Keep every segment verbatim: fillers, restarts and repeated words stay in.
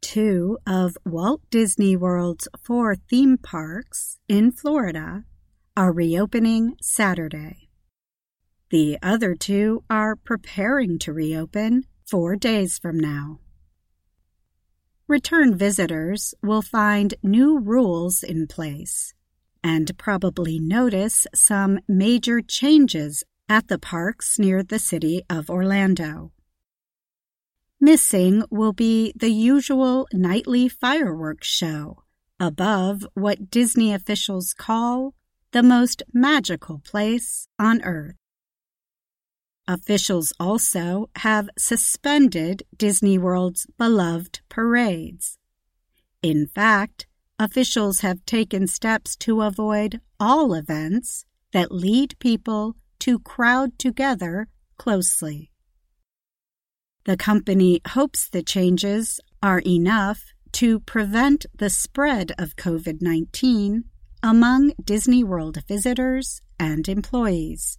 Two of Walt Disney World's four theme parks in Florida are reopening Saturday. The other two are preparing to reopen four days from now. Return visitors will find new rules in place and probably notice some major changes at the parks near the city of Orlando. Missing will be the usual nightly fireworks show above what Disney officials call the most magical place on Earth. Officials also have suspended Disney World's beloved parades. In fact, officials have taken steps to avoid all events that lead people to crowd together closely. The company hopes the changes are enough to prevent the spread of COVID nineteen among Disney World visitors and employees.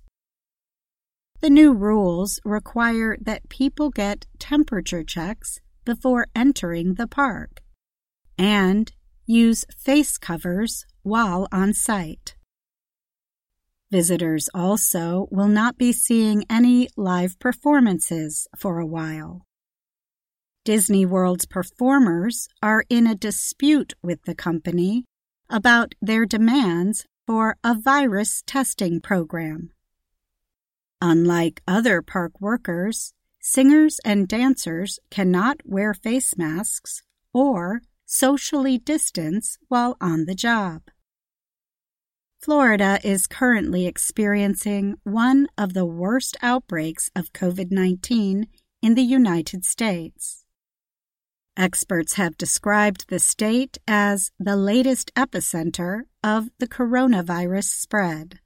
The new rules require that people get temperature checks before entering the park and use face covers while on site. Visitors also will not be seeing any live performances for a while. Disney World's performers are in a dispute with the company about their demands for a virus testing program. Unlike other park workers, singers and dancers cannot wear face masks or socially distance while on the job. Florida is currently experiencing one of the worst outbreaks of COVID nineteen in the United States. Experts have described the state as the latest epicenter of the coronavirus spread.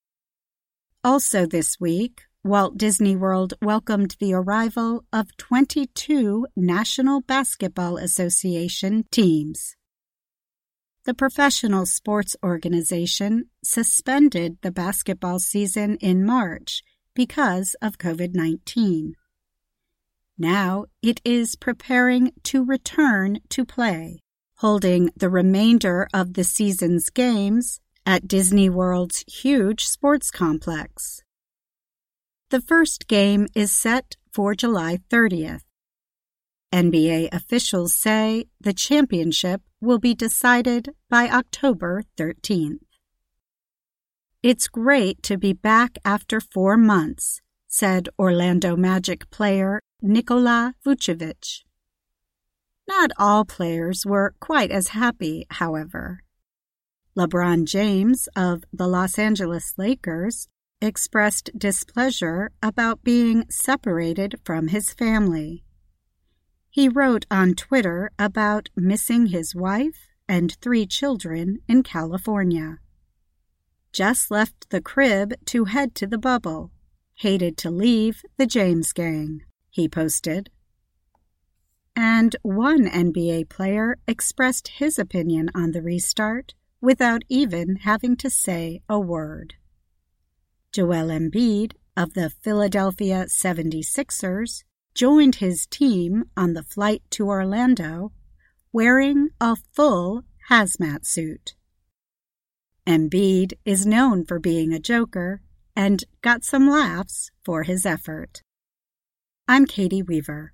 Also this week, Walt Disney World welcomed the arrival of twenty-two National Basketball Association teams. The professional sports organization suspended the basketball season in March because of COVID nineteen. Now it is preparing to return to play, holding the remainder of the season's games at Disney World's huge sports complex. The first game is set for July thirtieth. N B A officials say the championship will be decided by October thirteenth. It's great to be back after four months, said Orlando Magic player Nikola Vucevic. Not all players were quite as happy, however. LeBron James of the Los Angeles Lakers expressed displeasure about being separated from his family. He wrote on Twitter about missing his wife and three children in California. Just left the crib to head to the bubble. Hated to leave the James gang, he posted. And one N B A player expressed his opinion on the restart without even having to say a word. Joel Embiid of the Philadelphia seventy-sixers joined his team on the flight to Orlando wearing a full hazmat suit. Embiid is known for being a joker and got some laughs for his effort. I'm Katie Weaver.